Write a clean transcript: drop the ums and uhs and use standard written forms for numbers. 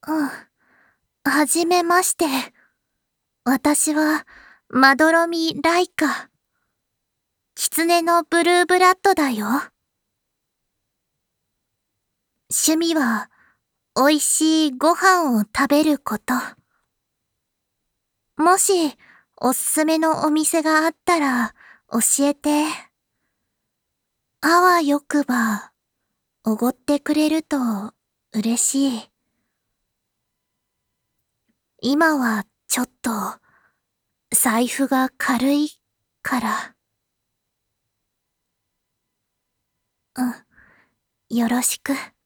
うん。はじめまして。私は、まどろみライカ。狐のブルーブラッドだよ。趣味は、美味しいご飯を食べること。もし、おすすめのお店があったら、教えて。あわよくば、おごってくれると、嬉しい。今は、ちょっと、財布が軽い、から。うん。よろしく。